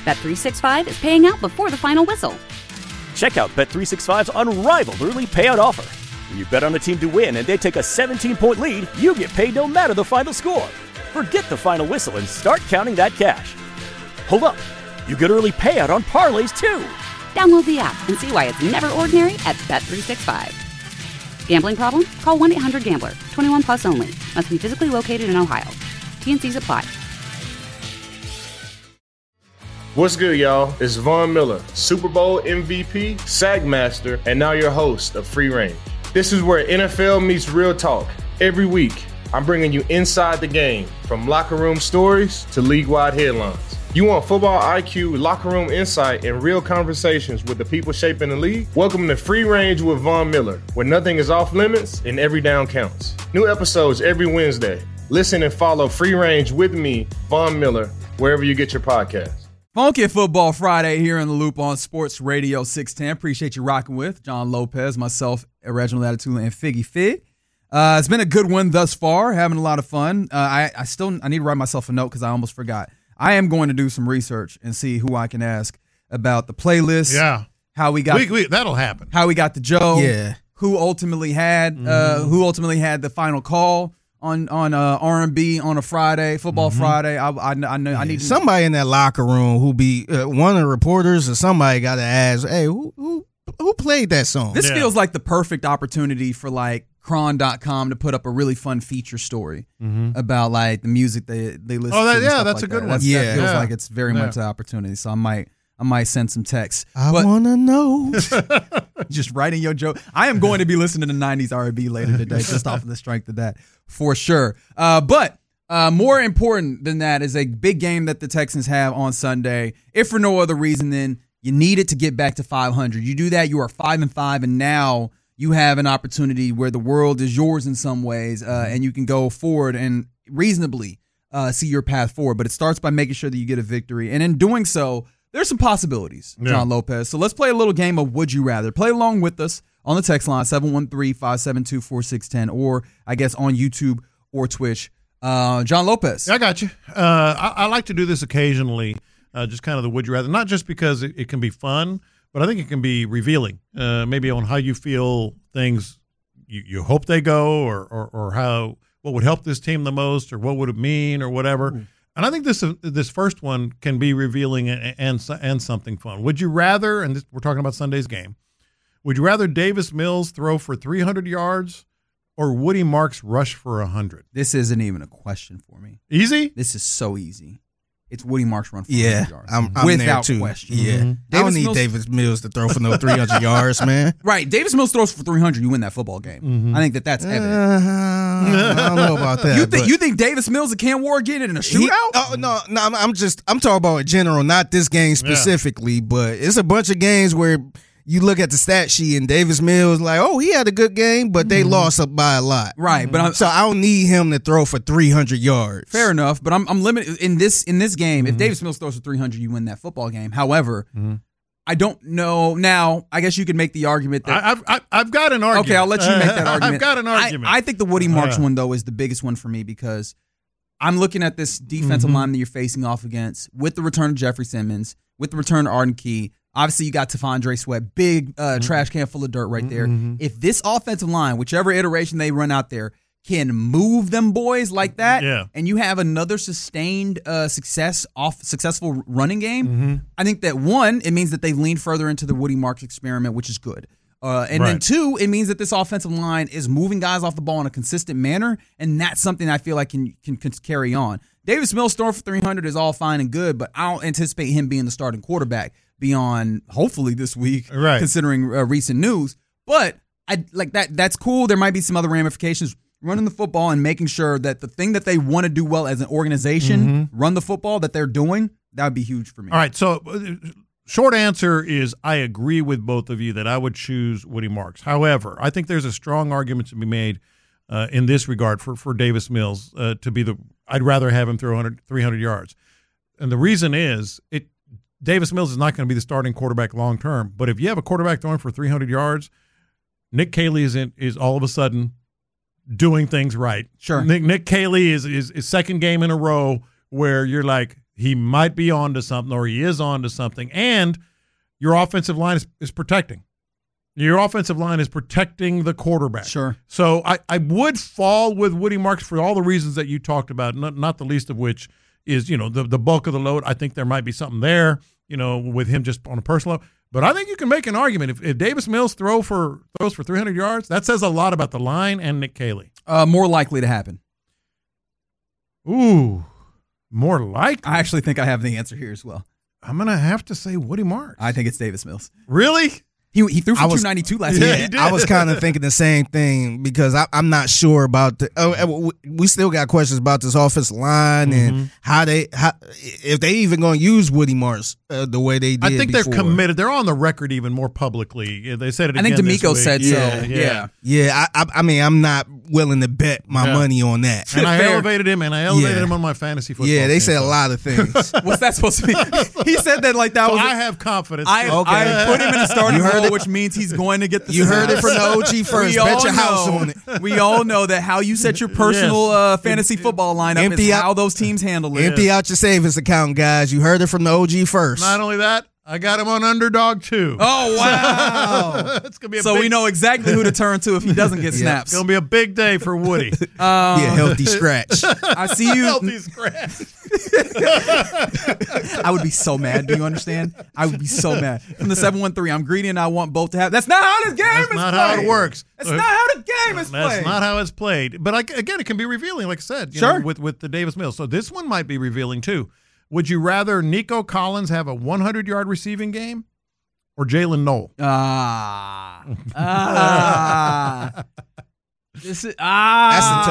Bet365 is paying out before the final whistle. Check out Bet365's unrivaled early payout offer. When you bet on a team to win and they take a 17-point lead, you get paid no matter the final score. Forget the final whistle and start counting that cash. Hold up. You get early payout on parlays, too. Download the app and see why it's never ordinary at Bet365. Gambling problem? Call 1-800-GAMBLER. 21 plus only. Must be physically located in Ohio. T&Cs apply. What's good, y'all? It's Von Miller, Super Bowl MVP, Sack Master, and now your host of Free Range. This is where NFL meets real talk. Every week, I'm bringing you inside the game, from locker room stories to league-wide headlines. You want football IQ, locker room insight, and real conversations with the people shaping the league? Welcome to Free Range with Von Miller, where nothing is off limits and every down counts. New episodes every Wednesday. Listen and follow Free Range with me, Von Miller, wherever you get your podcasts. Funky Football Friday here in the Loop on Sports Radio 610. Appreciate you rocking with John Lopez, myself, Reginald Attitula, and Figgy Fig. It's been a good one thus far, having a lot of fun. I need to write myself a note because I almost forgot. I am going to do some research and see who I can ask about the playlist. Yeah, how we got that'll happen. How we got the Joe. Yeah, who ultimately had the final call on R&B on a Friday, football Friday. I know I need somebody in that locker room who be one of the reporters or somebody got to ask, hey, who played that song? This feels like the perfect opportunity for like Cron.com to put up a really fun feature story about like the music they listen to. Oh, that's like a good one. That feels like it's very much the opportunity. So I might send some texts. I want to know. Just writing your joke. I am going to be listening to 90s R&B later today, just off of the strength of that, for sure. But more important than that is a big game that the Texans have on Sunday, if for no other reason than you need it to get back to 500. You do that, you are 5-5, and now you have an opportunity where the world is yours in some ways, and you can go forward and reasonably see your path forward. But it starts by making sure that you get a victory. And in doing so, there's some possibilities, John Lopez. So let's play a little game of Would You Rather. Play along with us on the text line, 713-572-4610, or I guess on YouTube or Twitch. John Lopez. I got you. I like to do this occasionally, just kind of the Would You Rather, not just because it can be fun, but I think it can be revealing, maybe on how you feel things you hope they go, or how what would help this team the most, or what would it mean, or whatever. And I think this first one can be revealing and something fun. Would you rather, and we're talking about Sunday's game, would you rather Davis Mills throw for 300 yards or Woody Marks rush for 100? This isn't even a question for me. Easy? This is so easy. It's Woody Marks run for 100 yards. I'm without there too. question. Yeah, I don't need Davis Mills to throw for no 300 yards, man. Right, Davis Mills throws for 300, you win that football game. I think that's evident. I don't know about that. You think Davis Mills and Cam Ward get it in a shootout? No. I'm talking about in general, not this game specifically, but it's a bunch of games where you look at the stat sheet and Davis Mills like, oh, he had a good game, but they lost up by a lot. Right, but so I don't need him to throw for 300 yards. Fair enough, but I'm limited in this game. If Davis Mills throws for 300, you win that football game. However, I don't know. Now, I guess you could make the argument that I've got an argument. Okay, I'll let you make that argument. I've got an argument. I think the Woody Marks one though is the biggest one for me because I'm looking at this defensive line that you're facing off against with the return of Jeffrey Simmons, with the return of Arden Key. Obviously, you got T'Vondre Sweat, big trash can full of dirt right there. If this offensive line, whichever iteration they run out there, can move them boys like that, and you have another sustained successful running game, I think that, one, it means that they lean further into the Woody Marks experiment, which is good. Then two, it means that this offensive line is moving guys off the ball in a consistent manner, and that's something I feel like can carry on. Davis Mills throwing for 300 is all fine and good, but I don't anticipate him being the starting quarterback beyond hopefully this week, considering recent news. But I like that. That's cool. There might be some other ramifications. Running the football and making sure that the thing that they want to do well as an organization, run the football that they're doing, that would be huge for me. All right, so short answer is I agree with both of you that I would choose Woody Marks. However, I think there's a strong argument to be made in this regard for Davis Mills to be I'd rather have him throw 300 yards. And the reason is Davis Mills is not going to be the starting quarterback long term, but if you have a quarterback throwing for 300 yards, Nick Caley is all of a sudden doing things right. Sure. Nick Caley is second game in a row where you're like, he might be on to something, or he is on to something, and your offensive line is protecting. Your offensive line is protecting the quarterback. Sure. So I would fall with Woody Marks for all the reasons that you talked about, not the least of which is, the bulk of the load. I think there might be something there, with him just on a personal level. But I think you can make an argument. If Davis Mills throws for 300 yards, that says a lot about the line and Nick Caley. More likely to happen. Ooh, more likely? I actually think I have the answer here as well. I'm going to have to say Woody Marks. I think it's Davis Mills. Really? He threw for 292 last year. Yeah, I was kind of thinking the same thing because I'm not sure about we still got questions about this offensive line and if they even going to use Woody Marks the way they did. I think before. they're committed. They're on the record even more publicly. They said it. I think again D'Amico this week. said so. Yeah. I mean, I'm not willing to bet my money on that. And I elevated him, on my fantasy football. Yeah, they team, said a lot of things. What's that supposed to be? He said that like that So was. I have confidence. I put him in a starting role, which means he's going to get the. You heard it from the OG first. Bet your house on it. We all know that how you set your personal fantasy football lineup is how those teams handle it. Empty out your savings account, guys. You heard it from the OG first. Not only that, I got him on underdog too. Oh wow! It's gonna be we know exactly who to turn to if he doesn't get snaps. It's gonna be a big day for Woody. Healthy scratch. I see you. Healthy scratch. I would be so mad. Do you understand? I would be so mad. From the 713, I'm greedy and I want both to have. That's not how this game is played. That's not how it works. That's not how the game is played. That's not how it's played. But again, it can be revealing, like I said, Sure. with the Davis Mills. So this one might be revealing too. Would you rather Nico Collins have a 100-yard receiving game or Jalen Noel? This is That's a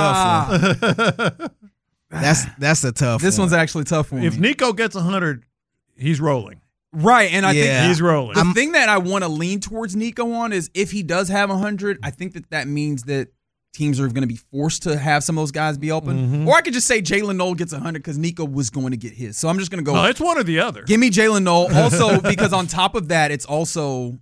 tough one. That's a tough one. This one's actually tough for me. If Nico gets 100, he's rolling. Right, and I think He's rolling. the thing that I want to lean towards Nico on is if he does have 100, I think that means that teams are going to be forced to have some of those guys be open. Or I could just say Jalen Noel gets 100 because Nico was going to get his. So I'm just going to go. No, it's one or the other. Give me Jalen Noel. Also, because on top of that, it's also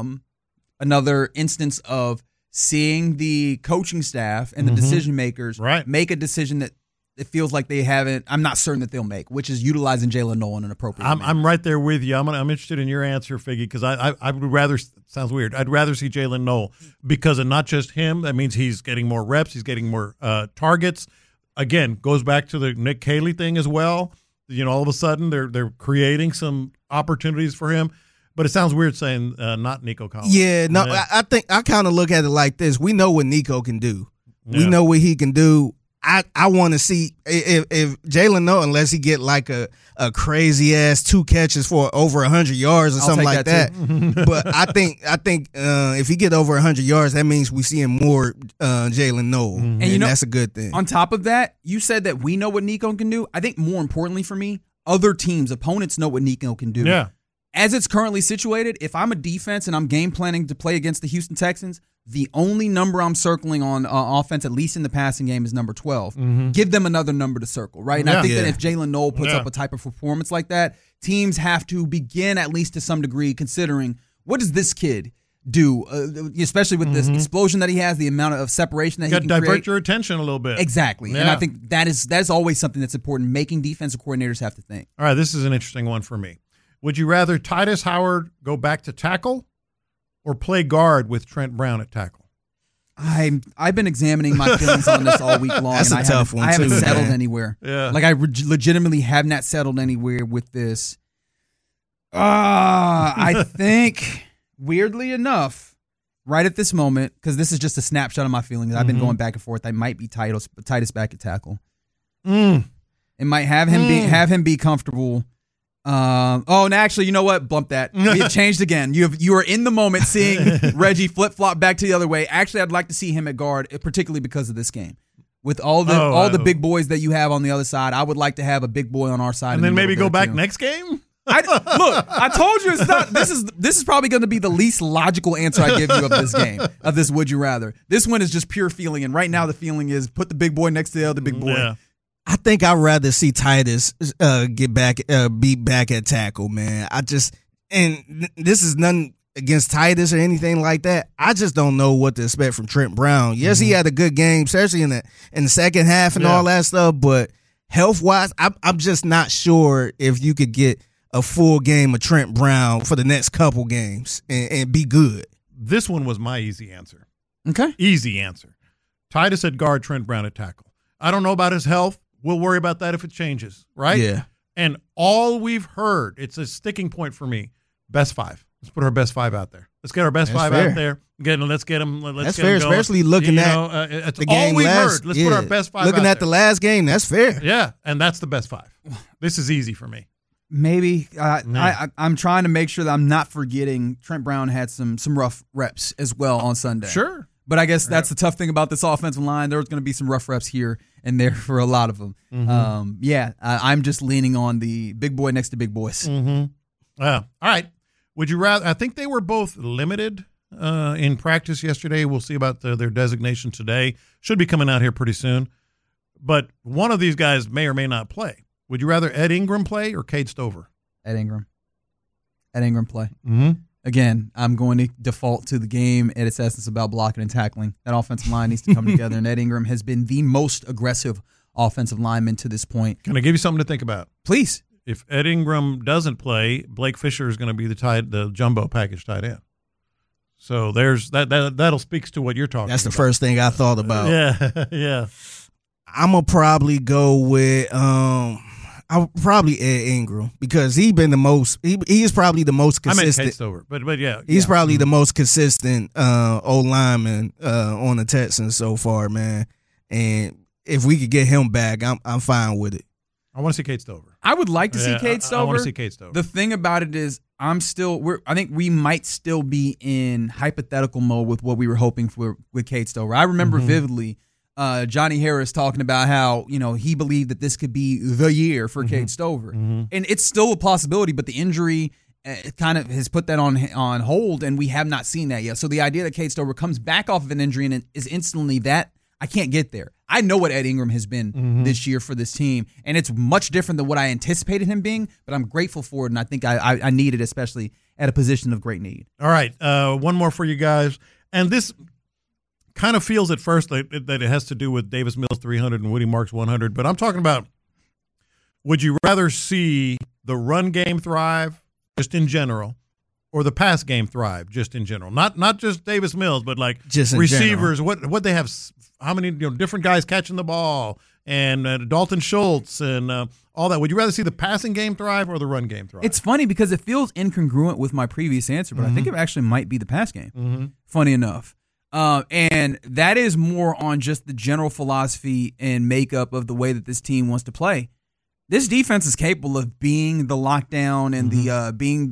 another instance of seeing the coaching staff and the decision makers make a decision that it feels like they haven't. I'm not certain that they'll make, which is utilizing Jalen Noel in an appropriate manner. I'm right there with you. I'm interested in your answer, Figgy, because I would rather. Sounds weird. I'd rather see Jalen Noel because of not just him. That means he's getting more reps. He's getting more targets. Again, goes back to the Nick Caley thing as well. All of a sudden they're creating some opportunities for him. But it sounds weird saying not Nico Collins. Yeah, no, I think I kind of look at it like this. We know what Nico can do. We know what he can do. I want to see if Jalen Noel, unless he get like a crazy ass 2 catches for over 100 yards or something like that. But I think if he get over 100 yards, that means we see him more Jalen Noel, and that's a good thing. On top of that, you said that we know what Nico can do. I think more importantly for me, other teams, opponents know what Nico can do. Yeah. As it's currently situated, if I'm a defense and I'm game planning to play against the Houston Texans, the only number I'm circling on offense, at least in the passing game, is number 12. Give them another number to circle, right? And I think that if Jalen Noel puts up a type of performance like that, teams have to begin, at least to some degree, considering what does this kid do, especially with this explosion that he has, the amount of separation that he can divert create. your attention a little bit. Exactly. And I think that is always something that's important, making defensive coordinators have to think. All right, this is an interesting one for me. Would you rather Titus Howard go back to tackle or play guard with Trent Brown at tackle? I've been examining my feelings on this all week long. That's and a tough one, I haven't too, settled man. anywhere. Yeah. Like I legitimately have not settled anywhere with this. I think, weirdly enough, right at this moment, because this is just a snapshot of my feelings. I've been going back and forth. I might be Titus back at tackle. It might have him be comfortable. And actually, you know what? Bump that. We have changed again. You are in the moment seeing Reggie flip flop back to the other way. Actually, I'd like to see him at guard, particularly because of this game. With all the big boys that you have on the other side, I would like to have a big boy on our side, and then maybe go back next game. I told you it's not. This is probably going to be the least logical answer I give you of this game, of this would you rather. This one is just pure feeling, and right now the feeling is put the big boy next to the other big boy. Yeah. I think I'd rather see Titus be back at tackle, man. And this is nothing against Titus or anything like that. I just don't know what to expect from Trent Brown. Yes, he had a good game, especially in the second half and all that stuff, but health-wise, I'm just not sure if you could get a full game of Trent Brown for the next couple games and be good. This one was my easy answer. Okay. Easy answer. Titus at guard, Trent Brown at tackle. I don't know about his health. We'll worry about that if it changes, right? Yeah. And all we've heard, it's a sticking point for me, best five. Let's put our best five out there. Let's get our best five out there. Let's get them. That's fair, especially looking at the game all we've last. heard. Let's put our best five Looking out at there. the last game, that's fair. Yeah, and that's the best five. This is easy for me. Maybe. I'm trying to make sure that I'm not forgetting Trent Brown had some rough reps as well on Sunday. Sure. But I guess that's the tough thing about this offensive line. There's going to be some rough reps here and there for a lot of them. Mm-hmm. I'm just leaning on the big boy next to big boys. Mm-hmm. All right. Would you rather? I think they were both limited in practice yesterday. We'll see about their designation today. Should be coming out here pretty soon. But one of these guys may or may not play. Would you rather Ed Ingram play or Cade Stover? Ed Ingram play. Mm-hmm. Again, I'm going to default to the game at its essence about blocking and tackling. That offensive line needs to come together, and Ed Ingram has been the most aggressive offensive lineman to this point. Can I give you something to think about? Please. If Ed Ingram doesn't play, Blake Fisher is going to be the jumbo package tight end. So there's that'll speaks to what you're talking about. That's the first thing I thought about. Yeah. I'm going to probably go with I'll probably Ed Ingram because he's been the most. He is probably the most consistent. I meant Cade Stover, but yeah, he's probably the most consistent old lineman on the Texans so far, man. And if we could get him back, I'm fine with it. I want to see Cade Stover. I would like to see Cade Stover. I want to see Cade Stover. The thing about it is, I think we might still be in hypothetical mode with what we were hoping for with Cade Stover. I remember vividly. Johnny Harris talking about how, he believed that this could be the year for Cade Stover. And it's still a possibility, but the injury kind of has put that on hold, and we have not seen that yet. So the idea that Cade Stover comes back off of an injury and is instantly that, I can't get there. I know what Ed Ingram has been this year for this team, and it's much different than what I anticipated him being, but I'm grateful for it, and I think I need it, especially at a position of great need. All right, one more for you guys. And this kind of feels at first that it has to do with Davis Mills 300 and Woody Marks 100, but I'm talking about, would you rather see the run game thrive just in general or the pass game thrive just in general? Not just Davis Mills, but like just receivers, what they have, how many different guys catching the ball, and Dalton Schultz and all that. Would you rather see the passing game thrive or the run game thrive? It's funny because it feels incongruent with my previous answer, but I think it actually might be the pass game, funny enough. And that is more on just the general philosophy and makeup of the way that this team wants to play. This defense is capable of being the lockdown and the being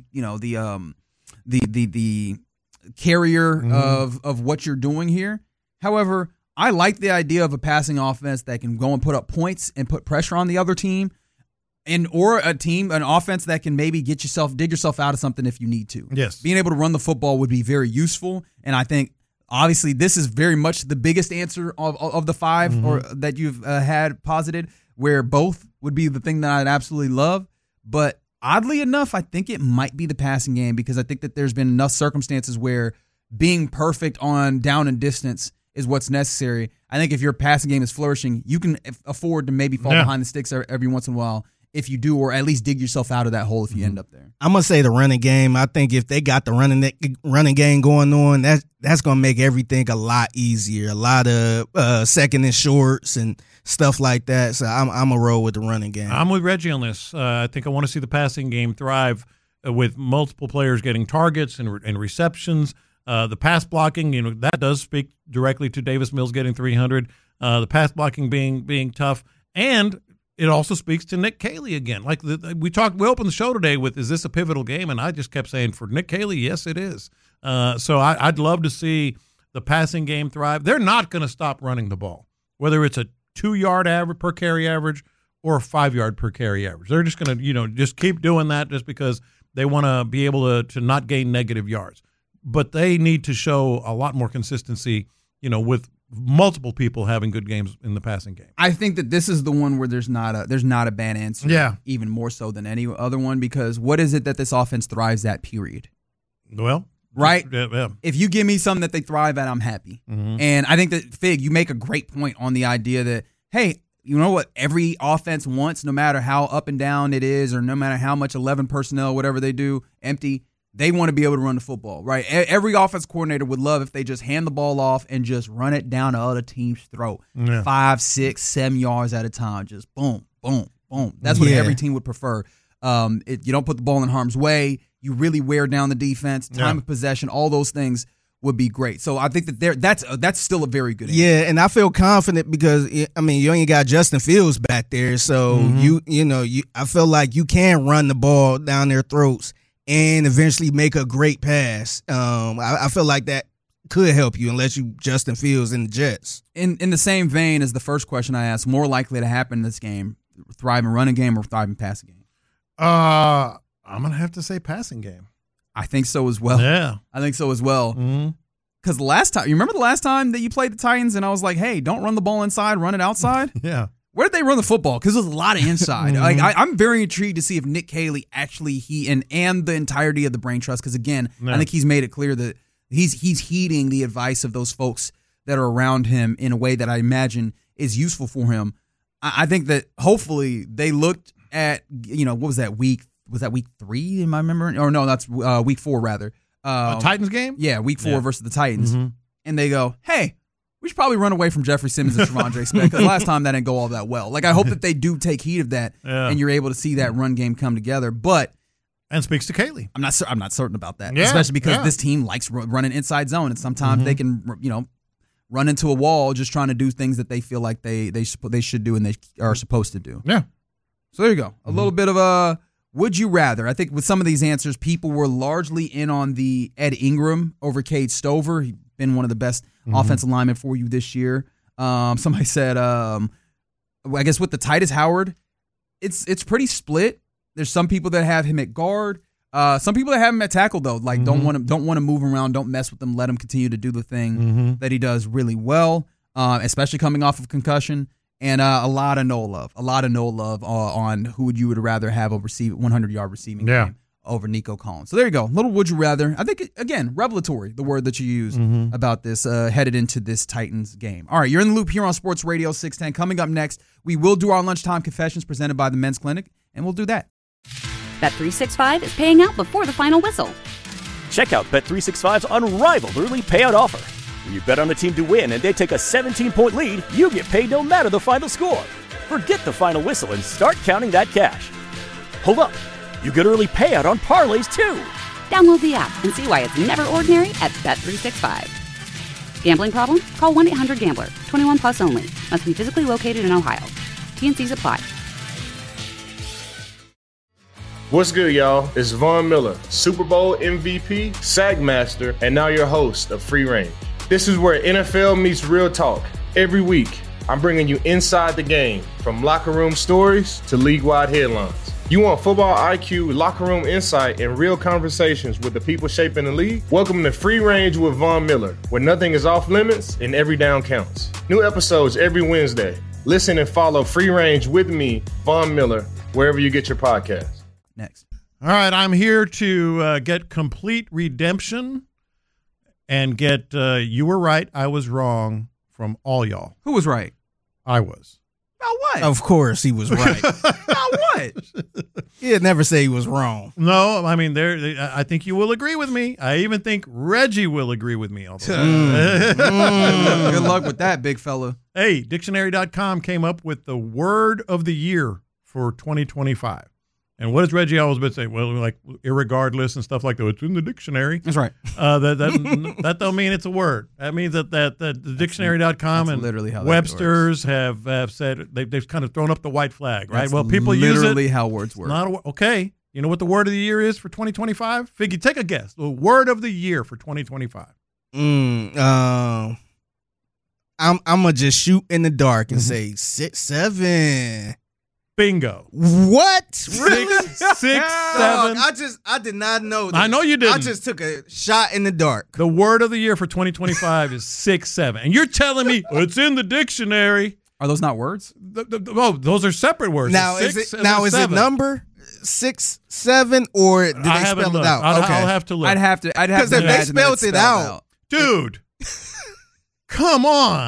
the carrier of what you're doing here. However, I like the idea of a passing offense that can go and put up points and put pressure on the other team, or an offense that can maybe dig yourself out of something if you need to. Yes, being able to run the football would be very useful, and I think. Obviously, this is very much the biggest answer of the five or that you've had posited, where both would be the thing that I'd absolutely love. But oddly enough, I think it might be the passing game because I think that there's been enough circumstances where being perfect on down and distance is what's necessary. I think if your passing game is flourishing, you can afford to maybe fall behind the sticks every once in a while if you do, or at least dig yourself out of that hole if you end up there. I'm going to say the running game. I think if they got the running game going on, that's going to make everything a lot easier. A lot of second and shorts and stuff like that. So I'm going to roll with the running game. I'm with Reggie on this. I think I want to see the passing game thrive with multiple players getting targets and receptions. The pass blocking, that does speak directly to Davis Mills getting 300. The pass blocking being tough. And it also speaks to Nick Caley again. Like we opened the show today with, is this a pivotal game? And I just kept saying, for Nick Caley, yes, it is. So I'd love to see the passing game thrive. They're not going to stop running the ball, whether it's a 2-yard average per carry average or a 5-yard per carry average. They're just going to, just keep doing that just because they want to be able to not gain negative yards. But they need to show a lot more consistency, with multiple people having good games in the passing game. I think that this is the one where there's not a bad answer. Yeah. Even more so than any other one, because what is it that this offense thrives at, period? Well, right? Yeah. If you give me something that they thrive at, I'm happy. And I think that, Fig, you make a great point on the idea that, hey, you know what every offense wants, no matter how up and down it is, or no matter how much 11 personnel, whatever they do, empty. They want to be able to run the football, right? Every offense coordinator would love if they just hand the ball off and just run it down the other team's throat. 5, 6, 7 yards at a time. Just boom, boom, boom. That's what every team would prefer. You don't put the ball in harm's way. You really wear down the defense. Time of possession, all those things would be great. So I think that that's still a very good answer. Yeah, and I feel confident because, I mean, you only got Justin Fields back there. So, I feel like you can run the ball down their throats and eventually make a great pass. I feel like that could help you unless you Justin Fields and the Jets. In the same vein as the first question I asked, more likely to happen in this game, thriving running game or thriving passing game? I'm going to have to say passing game. I think so as well. Yeah. I think so as well. Because the last time, you remember the last time that you played the Titans and I was like, hey, don't run the ball inside, run it outside? Yeah. Where did they run the football? Because there's a lot of inside. Like I'm very intrigued to see if Nick Caley actually and the entirety of the Brain Trust. Because again, I think he's made it clear that he's heeding the advice of those folks that are around him in a way that I imagine is useful for him. I think that hopefully they looked at what was that week? Was that week 3? Am I remembering? Or no, that's week 4 rather. Titans game? Yeah, week 4 versus the Titans, and they go, hey. We should probably run away from Jeffrey Simmons and Travondre Smith because last time that didn't go all that well. Like I hope that they do take heed of that and you're able to see that run game come together. And speaks to Caley. I'm not certain about that, especially because this team likes running inside zone, and sometimes they can run into a wall just trying to do things that they feel like they should do and they are supposed to do. Yeah. So there you go. A little bit of a would you rather. I think with some of these answers, people were largely in on the Ed Ingram over Cade Stover. He's been one of the best offensive linemen for you this year. Somebody said, I guess with the Titus Howard, it's pretty split. There's some people that have him at guard. Some people that have him at tackle though, like don't want to move him around, don't mess with him, let him continue to do the thing that he does really well, especially coming off of concussion. And a lot of no love on who you would rather have a 100-yard receiving game over Nico Collins. So there you go. Little would you rather. I think, again, revelatory, the word that you use about this headed into this Titans game. All right, you're in the loop here on Sports Radio 610. Coming up next, we will do our lunchtime confessions presented by the Men's Clinic, and we'll do that. Bet365 is paying out before the final whistle. Check out Bet365's unrivaled early payout offer. When you bet on a team to win and they take a 17-point lead, you get paid no matter the final score. Forget the final whistle and start counting that cash. Hold up. You get early payout on parlays, too. Download the app and see why it's never ordinary at Bet365. Gambling problem? Call 1-800-GAMBLER. 21 plus only. Must be physically located in Ohio. T&Cs apply. What's good, y'all? It's Von Miller, Super Bowl MVP, SAG Master, and now your host of Free Range. This is where NFL meets real talk. Every week, I'm bringing you inside the game, from locker room stories to league-wide headlines. You want football IQ, locker room insight, and real conversations with the people shaping the league? Welcome to Free Range with Von Miller, where nothing is off limits and every down counts. New episodes every Wednesday. Listen and follow Free Range with me, Von Miller, wherever you get your podcasts. Next. All right, I'm here to get complete redemption and get you were right, I was wrong from all y'all. Who was right? I was. About what? Of course he was right. About what? He'd never say he was wrong. No, I mean, I think you will agree with me. I even think Reggie will agree with me. Good luck with that, big fella. Hey, dictionary.com came up with the word of the year for 2025. And what does Reggie always been saying? Well, like irregardless and stuff like that. It's in the dictionary. That's right. That don't mean it's a word. That means that the dictionary.com and literally how Webster's have said they've kind of thrown up the white flag, right? That's well, people use it. Literally how words work. Okay. You know what the word of the year is for 2025? Figgy, take a guess. The word of the year for 2025. I'm gonna just shoot in the dark and say 6, 7. Bingo. What? Really? 6, 7. I did not know this. I know you didn't. I just took a shot in the dark. The word of the year for 2025 is 6, 7. And you're telling me it's in the dictionary. Are those not words? Those are separate words. Now is it number 6, 7, or did they spell it out? I'll have to look. I'd have to because if they spelled it out, dude. Come on.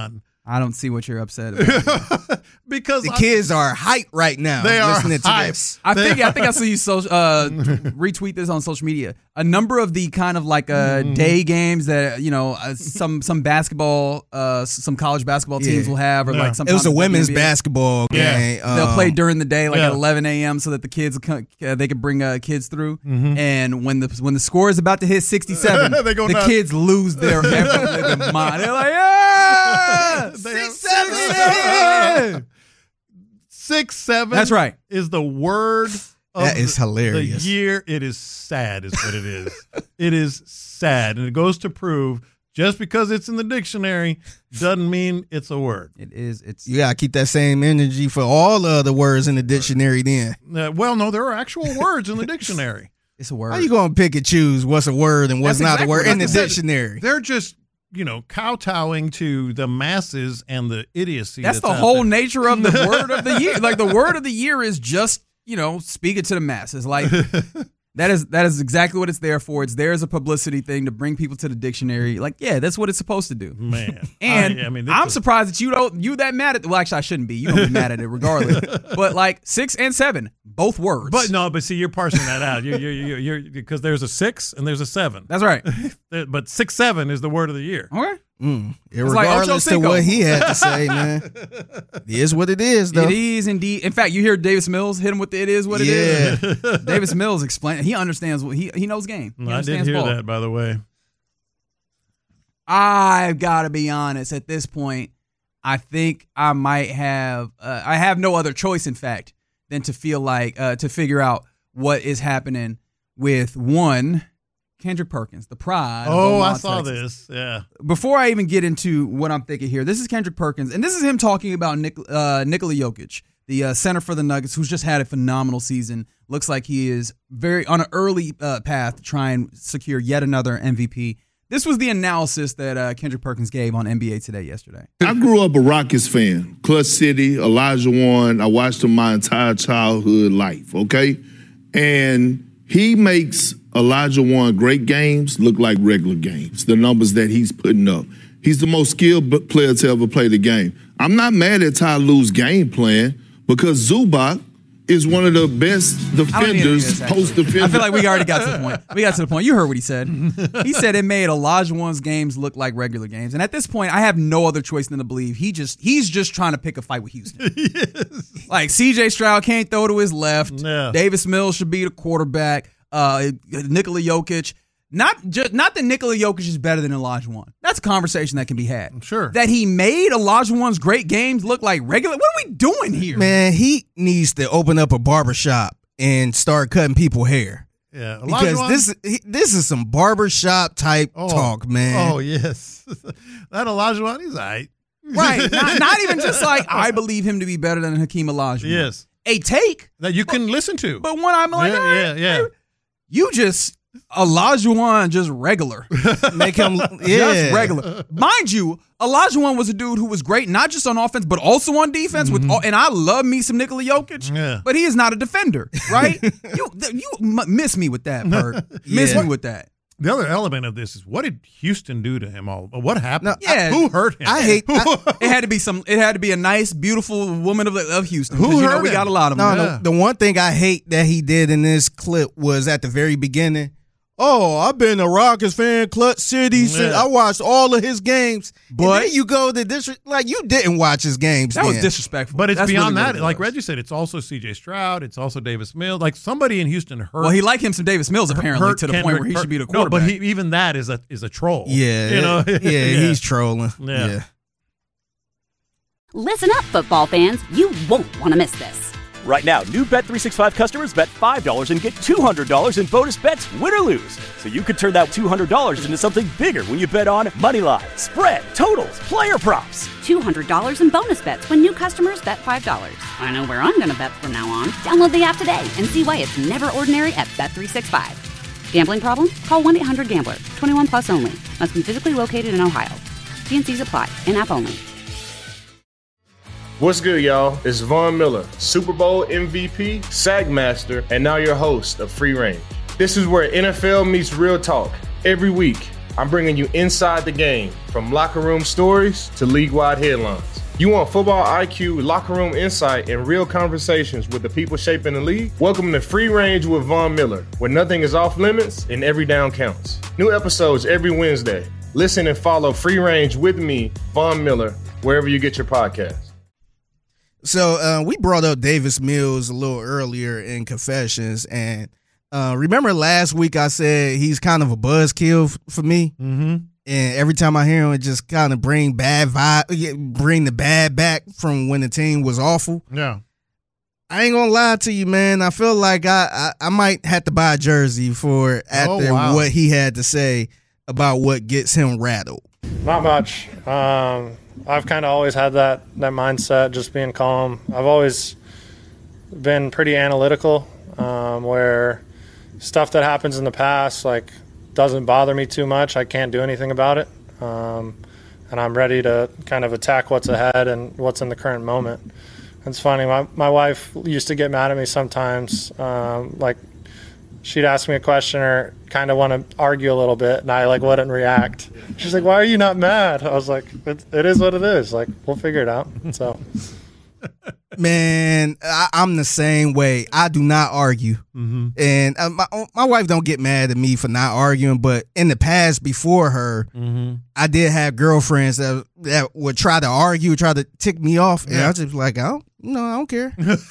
I don't see what you're upset about. Because The kids are hyped right now. They are listening to hyped. this. I think I saw you retweet this on social media. A number of the kind of like day games that some basketball, some college basketball teams will have, or like It was sometimes a the women's NBA. basketball game. They'll play during the day, like Yeah. at 11 a.m., so that the kids they can bring kids through. And when the score is about to hit 67, They go the nuts. kids lose their ever-living mind. They're like, yeah, They have 6-7. 6-7. That's right. Is the word of That is hilarious. The year. It is sad, is what it is. It is sad, and it goes to prove just because it's in the dictionary doesn't mean it's a word. It is. It's You gotta keep that same energy for all the other words in the dictionary. Then Well, no, there are actual words in the dictionary. it's a word. how you gonna pick and choose what's a word and what's That's not exactly a word what in the I said. dictionary? They're just kowtowing to the masses and the idiocy. That's the out whole there. nature of the word of the year. Like the word of the year is just speaking to the masses. Like that is exactly what it's there for. It's there as a publicity thing to bring people to the dictionary. Like, yeah, that's what it's supposed to do. Man. And I mean, this I'm is- surprised that you that mad at. Well, actually, I shouldn't be. You don't be mad at it regardless. But like 6 and 7, both words. But see, you're parsing that out. You're because there's a 6 and there's a 7. That's right. But 6-7 is the word of the year. Okay. Regardless Ocho to Cinco. what he had to say, man. It is what it is, though. It is indeed. In fact, you hear Davis Mills hit him with the "it is what it is." Yeah. Davis Mills explain. He understands what he knows game. He I did understands hear ball. that, by the way. I've got to be honest. At this point, I think I might have. I have no other choice, in fact, than to feel like to figure out what is happening with Kendrick Perkins, the pride. of Oh, Beaumont, I saw Texas. this. Yeah. Before I even get into what I'm thinking here, this is Kendrick Perkins, and this is him talking about Nikola Jokic, the center for the Nuggets, who's just had a phenomenal season. Looks like he is very on an early path to try and secure yet another MVP. This was the analysis that Kendrick Perkins gave on NBA Today yesterday. I grew up a Rockets fan. Clutch City, Elijah Warren. I watched him my entire childhood life, okay? And he makes Elijah Warren great games look like regular games, the numbers that he's putting up. He's the most skilled player to ever play the game. I'm not mad at Ty Lue's game plan because Zubac is one of the best defenders, post defenders. I feel like we already got to the point. We got to the point. You heard what he said. He said it made Elijah Warren's games look like regular games. And at this point, I have no other choice than to believe he's just trying to pick a fight with Houston. Yes. Like CJ Stroud can't throw to his left. Yeah. Davis Mills should be the quarterback. Nikola Jokic. Not that Nikola Jokic is better than Elijah Warren. That's a conversation that can be had. Sure. That he made Elijah Warren's great games look like regular. What are we doing here? Man, he needs to open up a barbershop and start cutting people hair. Yeah. Because this is some barbershop type talk, man. Oh, yes. That Elijah Warren, he's all right. Right. Not even just like, I believe him to be better than Hakeem Olajuwon. Yes. A take. That you can listen to. But when I'm like, Yeah. you just, Olajuwon just regular. Make him, Just regular. Mind you, Olajuwon was a dude who was great, not just on offense, but also on defense. And I love me some Nikola Jokic, Yeah. but he is not a defender, right? you miss me with that, Bert. Miss me with that. The other element of this is, what did Houston do to him? What happened? Yeah. Who hurt him? I hate. It had to be a nice, beautiful woman of Houston. Who 'cause, hurt we him? got a lot of them. No, the one thing I hate that he did in this clip was at the very beginning. Oh, I've been a Rockets fan, Clutch City. Yeah. I watched all of his games. But- and then you go to this, like you didn't watch his games. That was then. disrespectful. But it's That's beyond really that. what it Like was. Reggie said, it's also C.J. Stroud. It's also Davis Mills. Like somebody in Houston hurt. Well, he liked him some Davis Mills apparently hurt to the point Kendrick where he Per- should be the No, quarterback. but even that is a troll. Yeah, You know? yeah, he's trolling. Yeah. Listen up, football fans. You won't want to miss this. Right now, new Bet365 customers bet $5 and get $200 in bonus bets, win or lose. So you could turn that $200 into something bigger when you bet on money line, spread, totals, player props. $200 in bonus bets when new customers bet $5. I know where I'm going to bet from now on. Download the app today and see why it's never ordinary at Bet365. Gambling problem? Call 1-800-GAMBLER. 21 plus only. Must be physically located in Ohio. T&Cs apply. In-app only. What's good, y'all? It's Von Miller, Super Bowl MVP, SAG Master, and now your host of Free Reign. This is where NFL meets real talk. Every week, I'm bringing you inside the game, from locker room stories to league-wide headlines. You want football IQ, locker room insight, and real conversations with the people shaping the league? Welcome to Free Range with Von Miller, where nothing is off limits and every down counts. New episodes every Wednesday. Listen and follow Free Range with me, Von Miller, wherever you get your podcasts. So we brought up Davis Mills a little earlier in Confessions, and remember last week I said he's kind of a buzzkill for me? Mm-hmm. And every time I hear him, it just kind of bring the bad back from when the team was awful. Yeah. I ain't gonna lie to you, man. I feel like I might have to buy a jersey for after what he had to say about what gets him rattled. Not much. I've kind of always had that mindset, just being calm. I've always been pretty analytical, where stuff that happens in the past, like, doesn't bother me too much. I can't do anything about it. And I'm ready to kind of attack what's ahead and what's in the current moment. It's funny. My wife used to get mad at me sometimes. Like, she'd ask me a question or kind of want to argue a little bit, and I, like, wouldn't react. She's like, why are you not mad? I was like, it is what it is. Like, we'll figure it out. So, man, I'm the same way. I do not argue. Mm-hmm. And my wife don't get mad at me for not arguing, but in the past before her, I did have girlfriends that would try to argue, try to tick me off, and I was just like, I don't care.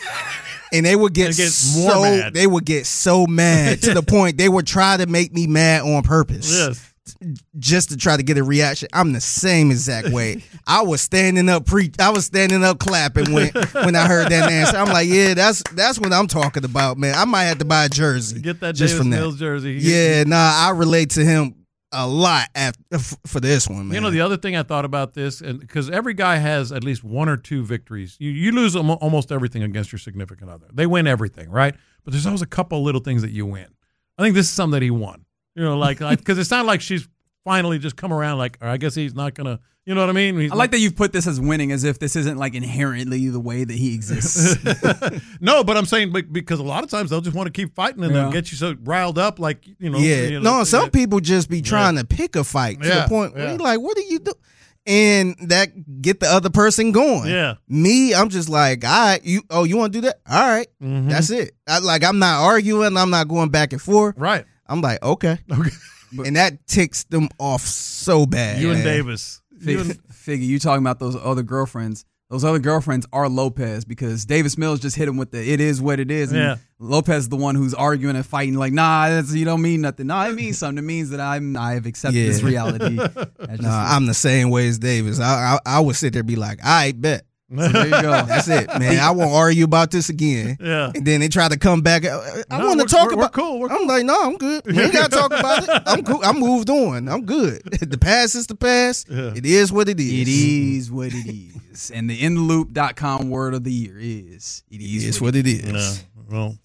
And they would get so mad. They would get so mad to the point they would try to make me mad on purpose. Yes. Just to try to get a reaction. I'm the same exact way. I was standing up clapping when I heard that answer. I'm like, yeah, that's what I'm talking about, man. I might have to buy a jersey. Get that Davis Mills jersey. Yeah, I relate to him a lot for this one, man. You know, the other thing I thought about this, and because every guy has at least one or two victories. You lose almost everything against your significant other. They win everything, right? But there's always a couple little things that you win. I think this is something that he won. You know, like because it's not like she's finally just come around like, I guess he's not going to, you know what I mean? I like that you've put this as winning as if this isn't like inherently the way that he exists. No, but I'm saying because a lot of times they'll just want to keep fighting and they'll get you so riled up like, you know. Yeah. You know, some people just be trying to pick a fight to the point where you're like, what do you do? And that get the other person going. Yeah. Me, I'm just like, all right, you want to do that? All right. Mm-hmm. That's it. I'm not arguing. I'm not going back and forth. Right. I'm like, okay. And that ticks them off so bad. You and Davis. Figure, you talking about those other girlfriends. Those other girlfriends are Lopez because Davis Mills just hit him with the it is what it is. And Lopez is the one who's arguing and fighting like, nah, you don't mean nothing. No, it means something. It means that I have accepted this reality. I'm the same way as Davis. I would sit there and be like, all right, bet. So there you go. That's it, man. I won't argue about this again. Yeah. And then they try to come back. I want to talk about. We're cool. I'm like, no, I'm good. We ain't got to talk about it. I'm cool. I'm moved on. I'm good. The past is the past. Yeah. It is what it is. It is what it is. And the InTheLoop.com word of the year is it is what it is. Yeah. Well,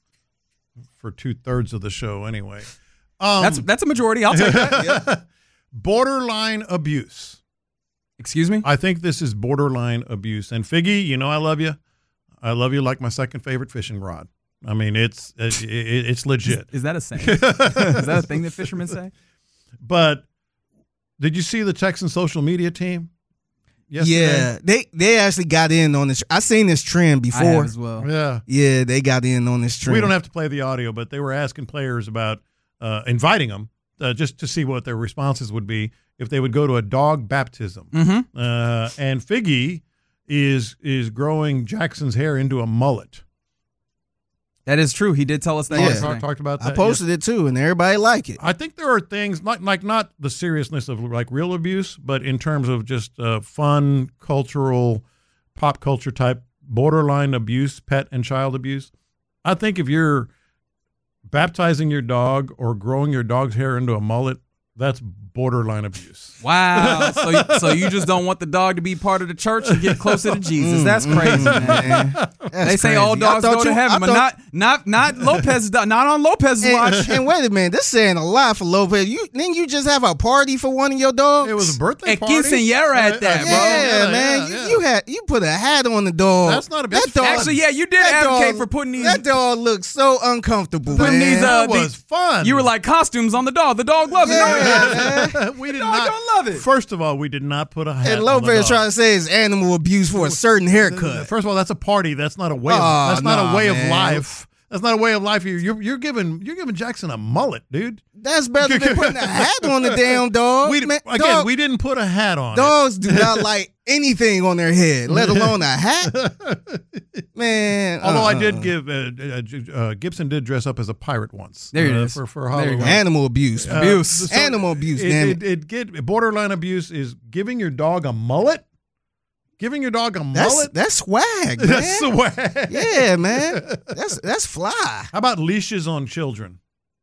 for 2/3 of the show, anyway. That's a majority. I'll take that. Yeah. Borderline abuse. Excuse me? I think this is borderline abuse. And Figgy, you know I love you. I love you like my second favorite fishing rod. I mean, it's legit. Is that a saying? Is that a thing that fishermen say? But did you see the Texan social media team yesterday? Yeah, they actually got in on this. I seen this trend before. I have as well. Yeah, they got in on this trend. We don't have to play the audio, but they were asking players about inviting them just to see what their responses would be if they would go to a dog baptism. Mm-hmm. And Figgy is growing Jackson's hair into a mullet. That is true. He did tell us that. Yeah, talked about that. I posted it too, and everybody liked it. I think there are things like not the seriousness of like real abuse, but in terms of just fun, cultural, pop culture type borderline abuse, pet and child abuse. I think if you're baptizing your dog or growing your dog's hair into a mullet, that's borderline abuse. Wow. So you just don't want the dog to be part of the church and get closer to Jesus. That's crazy, man. They say all dogs go to heaven, but not Lopez's dog, not on Lopez's watch. And wait a minute, this is saying a lot for Lopez. Didn't you just have a party for one of your dogs? It was a birthday party. Quinceañera at that, bro. Yeah, man. You put a hat on the dog. That's not a bad dog. Actually, yeah, you did advocate for putting these. That dog looks so uncomfortable. Putting man. that was fun. You were like, costumes on the dog. The dog loves it. Yeah, we did dog not don't love it. First of all, we did not put a hat And on the Lopez dog. trying to say it's animal abuse for a certain haircut. First of all, that's a party. That's not a way. Oh, That's not a way man. of life. That's not a way of life. You're giving Jackson a mullet, dude. That's better than putting a hat on the damn dog. We didn't put a hat on. Dogs do not like anything on their head, let alone a hat. Man. Although I did give Gibson did dress up as a pirate once. There it is. For Halloween. Animal abuse. So Animal abuse, damn it. Borderline abuse is giving your dog a mullet. Giving your dog a mullet. That's swag, man. That's swag. Yeah, man. That's fly. How about leashes on children?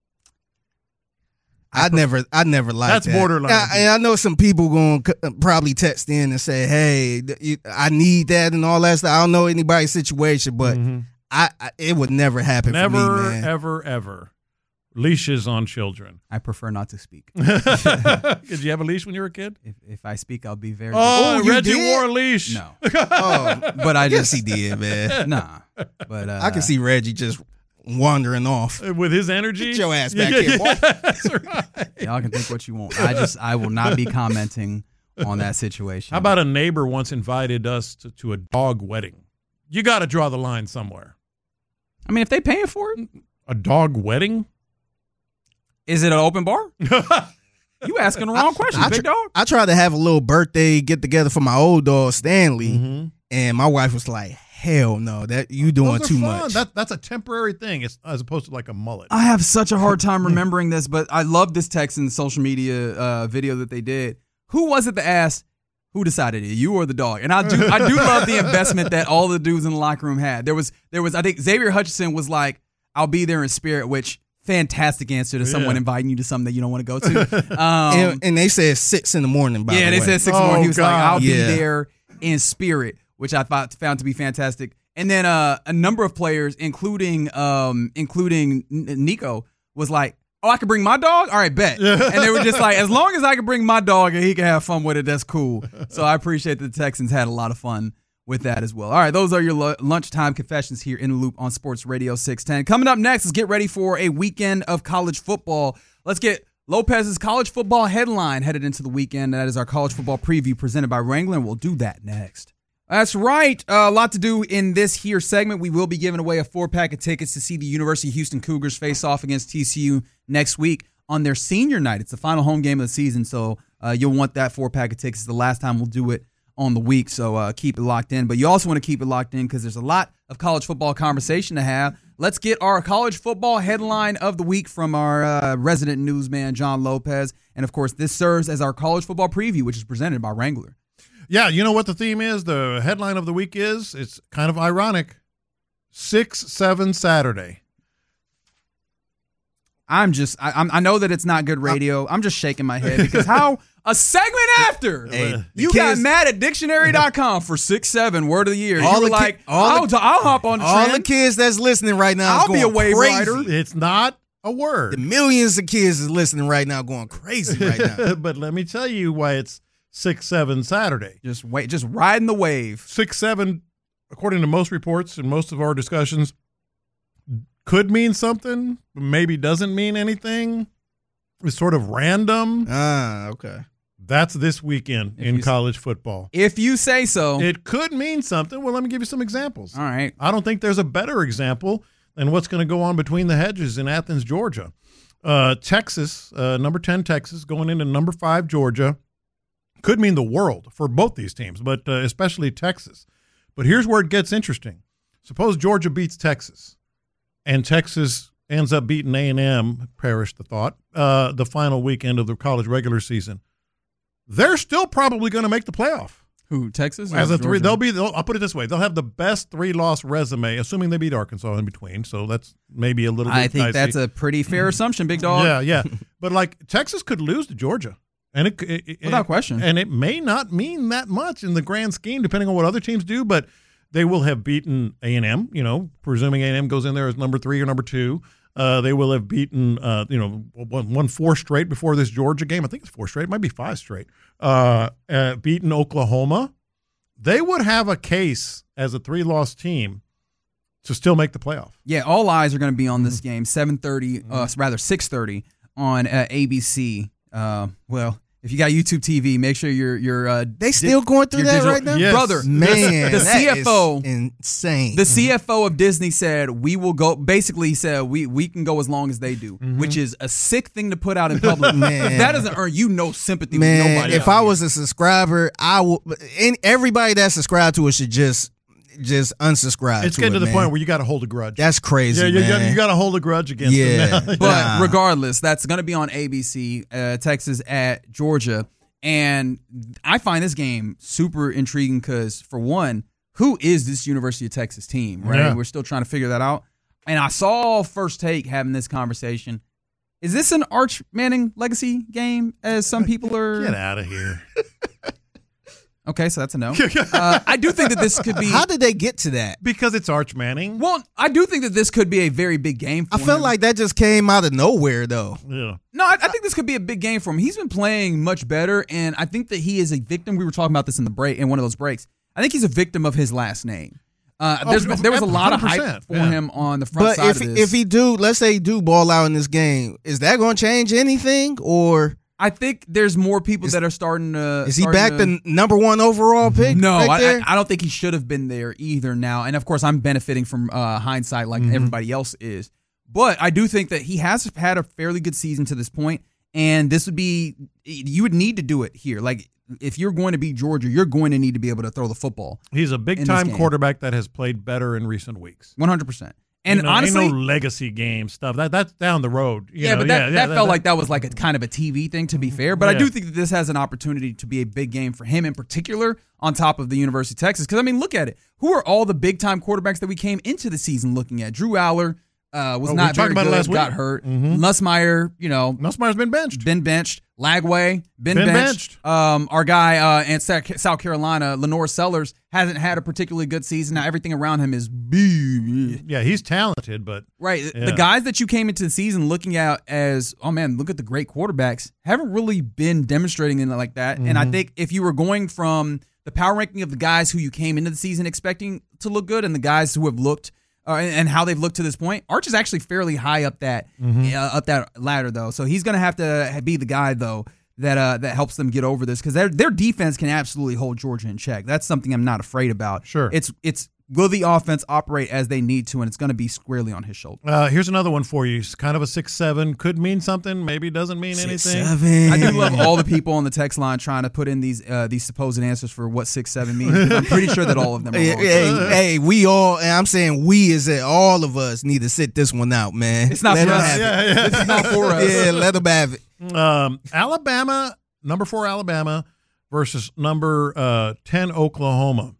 I never liked That's that. borderline And I know some people going to probably text in and say, "Hey, I need that and all that stuff." I don't know anybody's situation, but it would never happen for me, man. Ever. Leashes on children. I prefer not to speak. Did you have a leash when you were a kid? If I speak, I'll be very. Oh, you Reggie did? wore a leash. No, But I guess he did, man. nah. But I can see Reggie just wandering off. With his energy. Get your ass back here, boy. That's right. y'all can think what you want. I will not be commenting on that situation. How about a neighbor once invited us to a dog wedding? You got to draw the line somewhere. I mean, if they paying for it, A dog wedding? is it an open bar? You asking the wrong question, big dog. I tried to have a little birthday get together for my old dog Stanley, and my wife was like, "Hell no, that you doing Those are too fun. much." That's a temporary thing, as opposed to like a mullet. I have such a hard time remembering this, but I love this Texan social media video that they did. Who was it that asked, who decided it, you or the dog? And I do love the investment that all the dudes in the locker room had. There was I think Xavier Hutchinson was like, "I'll be there in spirit," which fantastic answer to someone inviting you to something that you don't want to go to. And they said 6 in the morning. By the way, they said 6 in the morning. He was like, God. "I'll be there in spirit," which I found to be fantastic. And then a number of players, including Nico, was like, "Oh, I can bring my dog? All right, bet." And they were just like, "As long as I can bring my dog and he can have fun with it, that's cool." So I appreciate that the Texans had a lot of fun with that as well. All right, those are your lunchtime confessions here in the Loop on Sports Radio 610. Coming up next, let's get ready for a weekend of college football. Let's get Lopez's college football headline headed into the weekend. That is our college football preview presented by Wrangler, and we'll do that next. That's right. A lot to do in this here segment. We will be giving away a 4-pack of tickets to see the University of Houston Cougars face off against TCU next week on their senior night. It's the final home game of the season, so you'll want that 4-pack of tickets. It's the last time we'll do it on the week, so keep it locked in. But you also want to keep it locked in because there's a lot of college football conversation to have. Let's get our college football headline of the week from our resident newsman, John Lopez. And, of course, this serves as our college football preview, which is presented by Wrangler. Yeah, you know what the theme is? The headline of the week is? It's kind of ironic. 6-7 Saturday. I know that it's not good radio. I'm just shaking my head because how a segment after you got mad at dictionary.com for 6-7 word of the year. You were like, I'll hop on the all trend. the kids that's listening right now. I'll be a wave crazy. rider. It's not a word. The millions of kids is listening right now, going crazy right now. But let me tell you why it's 6-7 Saturday. Just riding the wave. 6-7, according to most reports and most of our discussions, could mean something, maybe doesn't mean anything. It's sort of random. Okay. That's this weekend in college football. If you say so. It could mean something. Well, let me give you some examples. All right. I don't think there's a better example than what's going to go on between the hedges in Athens, Georgia. Texas, number 10 Texas, going into number 5 Georgia. Could mean the world for both these teams, but especially Texas. But here's where it gets interesting. Suppose Georgia beats Texas, and Texas ends up beating A&M, perish the thought, the final weekend of the college regular season. They're still probably going to make the playoff. Who, Texas? As a three, I'll put it this way. They'll have the best 3-loss resume, assuming they beat Arkansas in between. So that's maybe a little bit I think dicey. that's a pretty fair assumption, big dog. Yeah. But like Texas could lose to Georgia. And without question. And it may not mean that much in the grand scheme, depending on what other teams do, but they will have beaten A&M, presuming A&M goes in there as number 3 or number 2. They will have beaten, won 4 straight before this Georgia game. I think it's 4 straight. It might be 5 straight. Beaten Oklahoma. They would have a case as a 3-loss team to still make the playoff. Yeah, all eyes are going to be on this game. 6:30 on ABC. Well, if you got YouTube TV, make sure you're they still going through that right now? Yes. Brother, Man, the that CFO is insane. The CFO of Disney said we will go. Basically, he said we can go as long as they do, which is a sick thing to put out in public. Man. That doesn't earn you no sympathy Man, with nobody. if I was a subscriber, I would. Everybody that's subscribed to it should just unsubscribe. It's to getting it, to the man. point where you got to hold a grudge. That's crazy, yeah, man. you got to hold a grudge against them now. But regardless, that's going to be on ABC. Texas at Georgia. And I find this game super intriguing because, for one, who is this University of Texas team, right? Yeah. We're still trying to figure that out. And I saw First Take having this conversation. Is this an Arch Manning legacy game, as some people are? Get out of here. Okay, so that's a no. I do think that this could be. How did they get to that? Because it's Arch Manning. Well, I do think that this could be a very big game for I him. felt like that just came out of nowhere, though. Yeah. No, I think this could be a big game for him. He's been playing much better, and I think that he is a victim. We were talking about this in the break, in one of those breaks. I think he's a victim of his last name. There was a lot of hype for him on the front But side of this. if he do, let's say he do ball out in this game, is that going to change anything? Or I think there's more people that are starting to. is he back the number one overall pick? No, right there? I don't think he should have been there either now. And of course, I'm benefiting from hindsight like everybody else is. But I do think that he has had a fairly good season to this point, and this would be, you would need to do it here. Like, if you're going to beat Georgia, you're going to need to be able to throw the football. He's a big-time quarterback that has played better in recent weeks. 100%. And honestly, ain't no legacy game stuff. That's down the road. That felt like that was like a kind of a TV thing, to be fair. But I Yeah. do think that this has an opportunity to be a big game for him in particular, on top of the University of Texas. Because, I mean, look at it. Who are all the big-time quarterbacks that we came into the season looking at? Drew Aller was not very good, last week. got hurt. Nussmeier, Nussmeier's been benched. Lagway, been benched. Our guy in South Carolina, Lenore Sellers, hasn't had a particularly good season. Now everything around him is Yeah, he's talented, but right. Yeah. The guys that you came into the season looking at as, oh man, look at the great quarterbacks, haven't really been demonstrating it like that. And I think if you were going from the power ranking of the guys who you came into the season expecting to look good and the guys who have looked and how they've looked to this point, Arch is actually fairly high up that ladder though. So he's going to have to be the guy though that helps them get over this, because their defense can absolutely hold Georgia in check. That's something I'm not afraid about. Sure, it's will the offense operate as they need to, and it's going to be squarely on his shoulder. Here's another one for you. It's kind of a 6'7", could mean something, maybe doesn't mean anything. 6'7". I do love all the people on the text line trying to put in these supposed answers for what 6'7" means. I'm pretty sure that all of them are wrong. Hey, we all, and I'm saying we is that all of us need to sit this one out, man. It's not Let for them us. have it. Yeah. This is not for us. Yeah, let them have it. Alabama, number 4 Alabama versus number 10 Oklahoma.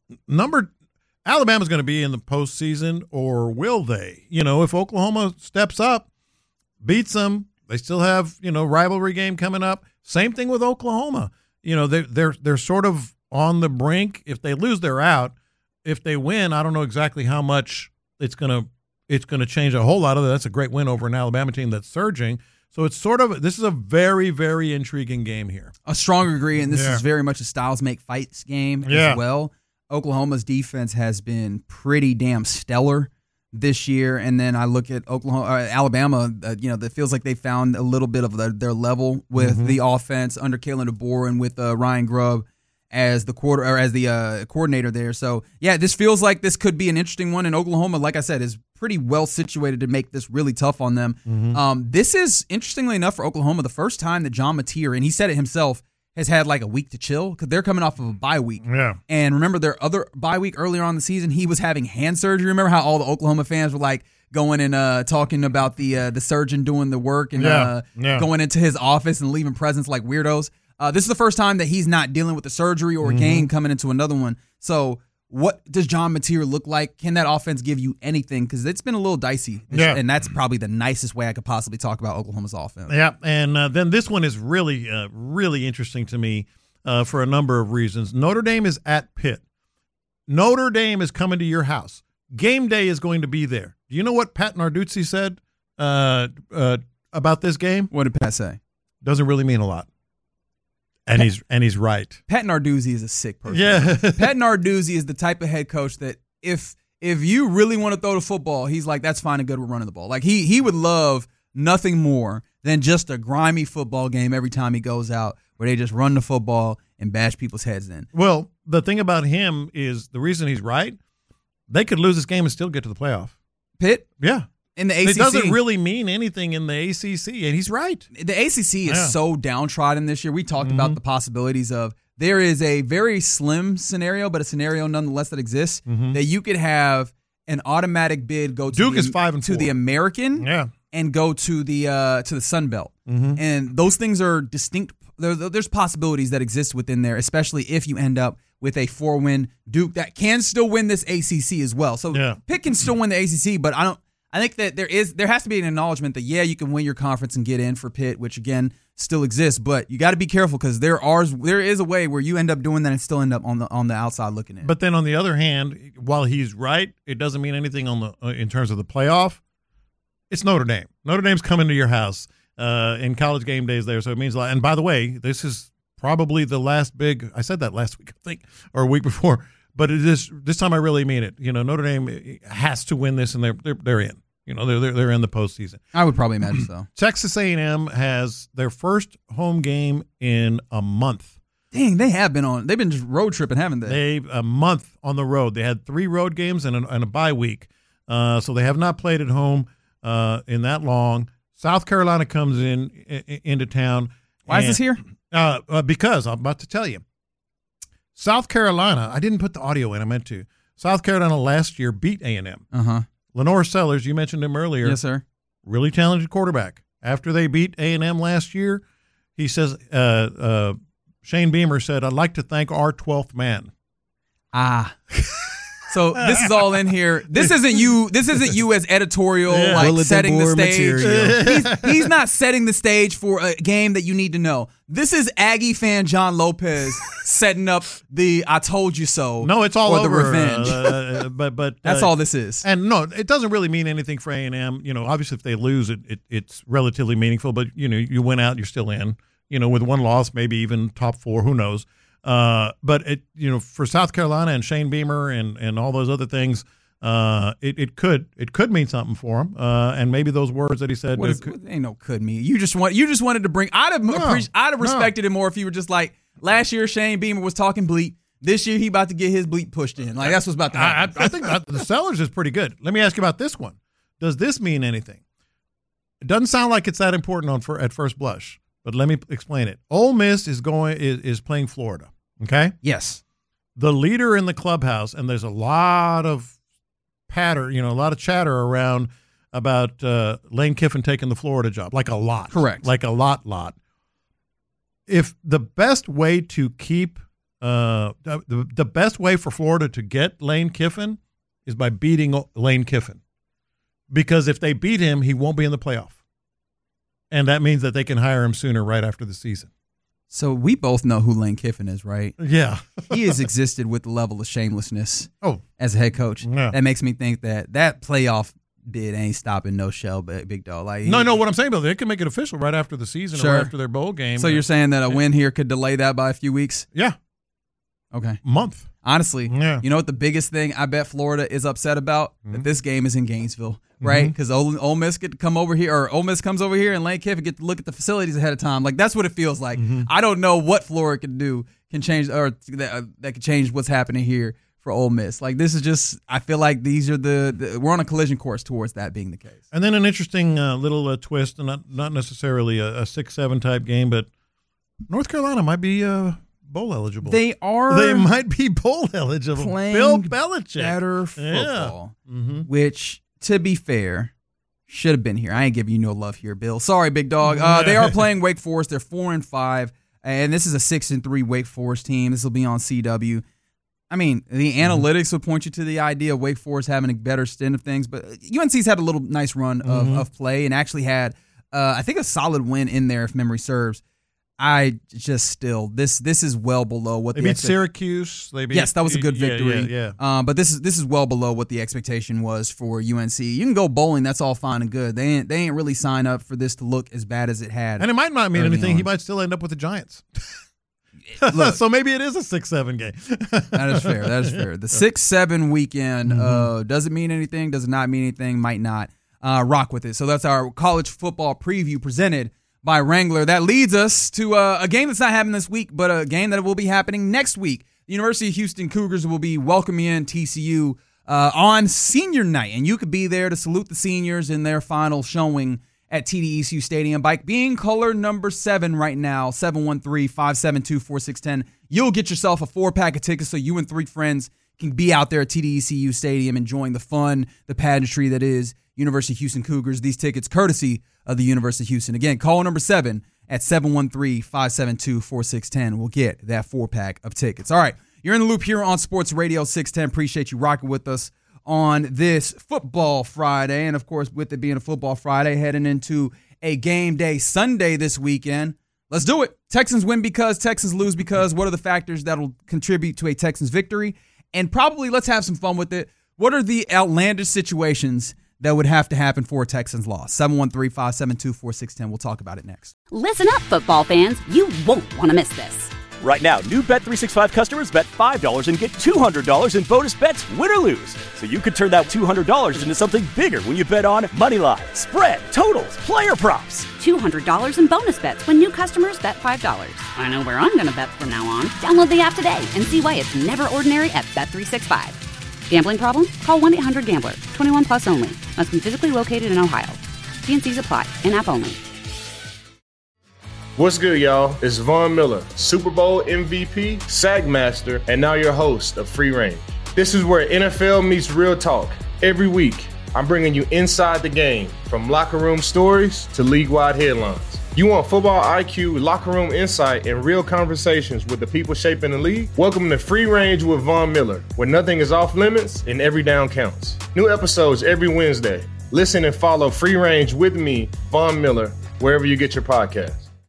Alabama's going to be in the postseason, or will they? If Oklahoma steps up, beats them, they still have, rivalry game coming up. Same thing with Oklahoma. They're sort of on the brink. If they lose, they're out. If they win, I don't know exactly how much it's going to change a whole lot of it. That's a great win over an Alabama team that's surging. So it's this is a very, very intriguing game here. I strongly agree, and this is very much a styles make fights game as well. Oklahoma's defense has been pretty damn stellar this year, and then I look at Alabama. That feels like they found a little bit of their level with the offense under Kalen DeBoer and with Ryan Grubb as the coordinator there. So yeah, this feels like this could be an interesting one. And Oklahoma, like I said, is pretty well situated to make this really tough on them. This is, interestingly enough, for Oklahoma, the first time that John Mateer, and he said it himself, has had like a week to chill, because they're coming off of a bye week. Yeah. And remember their other bye week earlier on in the season, he was having hand surgery. Remember how all the Oklahoma fans were like going and talking about the surgeon doing the work and going into his office and leaving presents like weirdos. This is the first time that he's not dealing with the surgery or a game coming into another one. So what does John Mateer look like? Can that offense give you anything? Because it's been a little dicey. And that's probably the nicest way I could possibly talk about Oklahoma's offense. Yeah, and then this one is really, really interesting to me for a number of reasons. Notre Dame is at Pitt. Notre Dame is coming to your house. Game day is going to be there. Do you know what Pat Narduzzi said about this game? What did Pat say? Doesn't really mean a lot. And he's right. Pat Narduzzi is a sick person. Yeah. Pat Narduzzi is the type of head coach that if if you really want to throw the football, he's like, that's fine and good. We're running the ball. Like he would love nothing more than just a grimy football game every time he goes out where they just run the football and bash people's heads in. Well, the thing about him is the reason he's right, they could lose this game and still get to the playoff. Pitt? Yeah. In the ACC. It doesn't really mean anything in the ACC, and he's right. The ACC is so downtrodden this year. We talked about the possibilities of there is a very slim scenario, but a scenario nonetheless that exists, that you could have an automatic bid go to Duke is 5-4 to the American and go to the Sun Belt. And those things are distinct. There's possibilities that exist within there, especially if you end up with a 4-win Duke that can still win this ACC as well. So Pitt can still win the ACC, but I think that there has to be an acknowledgement that you can win your conference and get in for Pitt, which again still exists, but you got to be careful because there is a way where you end up doing that and still end up on the outside looking in. But then on the other hand, while he's right, it doesn't mean anything in terms of the playoff. It's Notre Dame. Notre Dame's coming to your house in College game days there, so it means a lot. And by the way, this is probably the last big. I said that last week, I think, or a week before. But it is this time. I really mean it. Notre Dame has to win this, and they're in. They're in the postseason. I would probably imagine so. Texas A&M has their first home game in a month. Dang, they've been just road tripping, haven't they? A month on the road. They had 3 road games and a bye week, so they have not played at home in that long. South Carolina comes into town. Why is this here? Because I'm about to tell you. South Carolina, I didn't put the audio in. I meant to. South Carolina last year beat A&M. Lenore Sellers, you mentioned him earlier. Yes, sir. Really talented quarterback. After they beat A&M last year, he says, Shane Beamer said, "I'd like to thank our 12th man." So this is all in here. This isn't you as editorial, setting the stage. He's not setting the stage for a game that you need to know. This is Aggie fan John Lopez setting up the "I told you so." No, it's all over. The revenge. But that's all this is. And no, it doesn't really mean anything for A&M. Obviously, if they lose, it's relatively meaningful. But you win out, you're still in. With one loss, maybe even top 4. Who knows? But for South Carolina and Shane Beamer and all those other things, it could mean something for him. And maybe those words that he said ain't no could mean. You just wanted to bring. I'd have respected it more if you were just like last year. Shane Beamer was talking bleep. This year he about to get his bleep pushed in. Like that's what's about to happen. I think the Sellers is pretty good. Let me ask you about this one. Does this mean anything? It doesn't sound like it's that important at first blush. But let me explain it. Ole Miss is playing Florida. Okay? Yes. The leader in the clubhouse, and there's a lot of a lot of chatter around about Lane Kiffin taking the Florida job. Like a lot. Correct. Like a lot. If the best way to keep the best way for Florida to get Lane Kiffin is by beating Lane Kiffin. Because if they beat him, he won't be in the playoff. And that means that they can hire him sooner, right after the season. So we both know who Lane Kiffin is, right? Yeah. He has existed with the level of shamelessness as a head coach. Yeah. That makes me think that playoff bid ain't stopping no shell, big dog. Like no. What I'm saying, though, they can make it official right after the season or after their bowl game. So you're saying that a win here could delay that by a few weeks? Yeah. Okay. Month. Honestly, you know what the biggest thing I bet Florida is upset about? That this game is in Gainesville, right? Because Ole Miss get to come over here, or Ole Miss comes over here, and Lane Kiffin get to look at the facilities ahead of time. Like that's what it feels like. I don't know what Florida can change, or that can change what's happening here for Ole Miss. Like this is just, I feel like these are we're on a collision course towards that being the case. And then an interesting little twist, and not necessarily a 6-7 type game, but North Carolina might be bowl eligible. They might be bowl eligible. Playing Bill Belichick. Better football, which, to be fair, should have been here. I ain't giving you no love here, Bill. Sorry, big dog. They are playing Wake Forest. They're 4-5, and this is a 6-3 Wake Forest team. This will be on CW. I mean, the analytics would point you to the idea of Wake Forest having a better stint of things, but UNC's had a little nice run of play and actually had, I think, a solid win in there, if memory serves. This is well below what they beat Syracuse. Yes, that was a good victory. Yeah. But this is well below what the expectation was for UNC. You can go bowling, that's all fine and good. They ain't really signed up for this to look as bad as it had. And it might not mean anything. He might still end up with the Giants. look, So maybe it is a 6-7 game. that is fair. That is fair. The 6-7 weekend does it mean anything? Does it not mean anything? Might not. Rock with it. So that's our college football preview presented by Wrangler. That leads us to a game that's not happening this week, but a game that will be happening next week. The University of Houston Cougars will be welcoming in TCU on senior night, and you could be there to salute the seniors in their final showing at TDECU Stadium by being caller number 7 right now, 713-572-4610. You'll get yourself a 4-pack of tickets so you and 3 friends can be out there at TDECU Stadium enjoying the fun, the pageantry that is University of Houston Cougars. These tickets courtesy of the University of Houston. Again, call number 7 at 713-572-4610. We'll get that 4-pack of tickets. All right, you're in the loop here on Sports Radio 610. Appreciate you rocking with us on this Football Friday. And, of course, with it being a Football Friday, heading into a game day Sunday this weekend. Let's do it. Texans win because, Texans lose because. What are the factors that will contribute to a Texans victory? And probably let's have some fun with it. What are the outlandish situations that would have to happen for a Texans loss? 713-572-4610. We'll talk about it next. Listen up, football fans. You won't want to miss this. Right now, new Bet365 customers bet $5 and get $200 in bonus bets, win or lose. So you could turn that $200 into something bigger when you bet on moneyline, spread, totals, player props. $200 in bonus bets when new customers bet $5. I know where I'm going to bet from now on. Download the app today and see why it's never ordinary at Bet365. Gambling problem? Call 1-800-GAMBLER. 21 plus only. Must be physically located in Ohio. T&Cs apply. In-app only. What's good, y'all? It's Von Miller, Super Bowl MVP, SAG Master, and now your host of Free Range. This is where NFL meets real talk. Every week, I'm bringing you inside the game, from locker room stories to league-wide headlines. You want football IQ, locker room insight, and real conversations with the people shaping the league? Welcome to Free Range with Von Miller, where nothing is off limits and every down counts. New episodes every Wednesday. Listen and follow Free Range with me, Von Miller, wherever you get your podcasts.